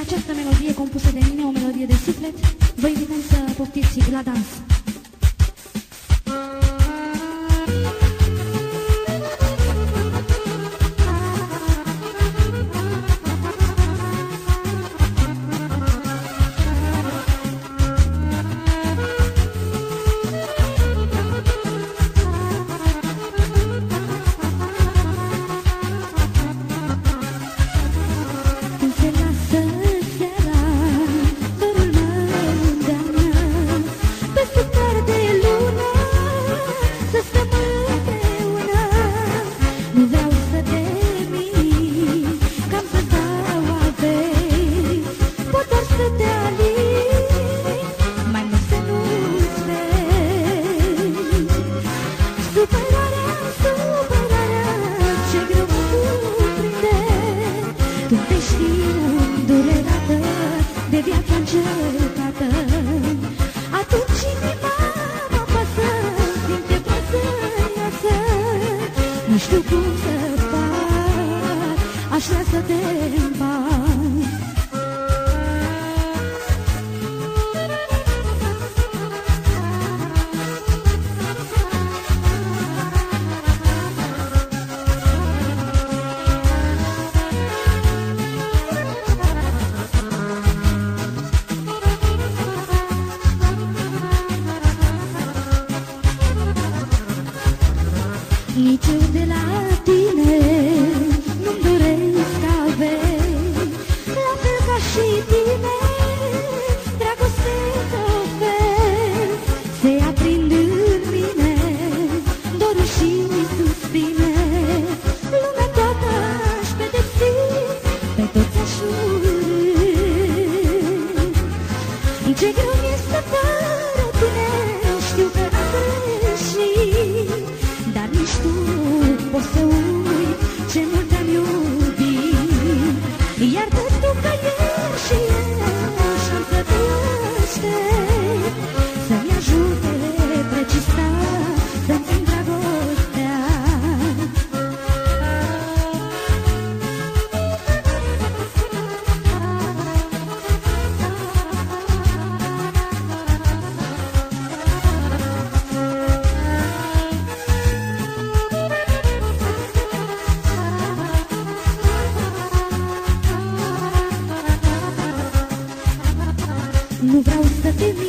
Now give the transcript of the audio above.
această melodie compusă de mine, o melodie de suflet, vă invităm să poftiți la dans. De viața încercată, atunci inima mă pasă, simte pasă iasă. Nu știu cum să fac, aș vrea să te împac. Nici eu de la tine nu-mi doresc averi, la fel ca și tine, dragoste te ofer. Se aprind în mine dorul și suspine, lumea toată aș pedepsi, pe toți aș urâ. Ce greu este fără tine, știu că am greșit, dar nici tu poți să uiți ce mult te-am iubit. Iartă tu că ieri și eu și-am să te aștept, să-mi ajute precisa să-mi țin dragostea. Nu vreau să te